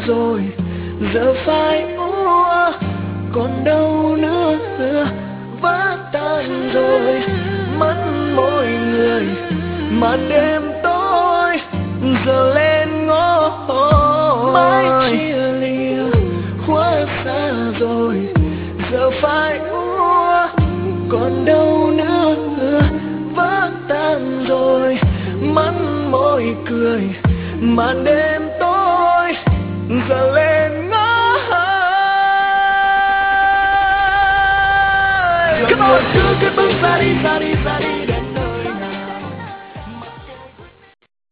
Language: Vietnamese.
rồi, giờ phai úa còn đâu nữa, vỡ tan rồi, mất mỗi người mà đêm tối giờ lên ngó. Mãi chia lìa quá xa rồi, giờ phai úa còn đâu nữa, vỡ tan rồi, mất môi cười mà đêm tối giờ lên ngó. Come on, cứ bước ra đi, ra đi, ra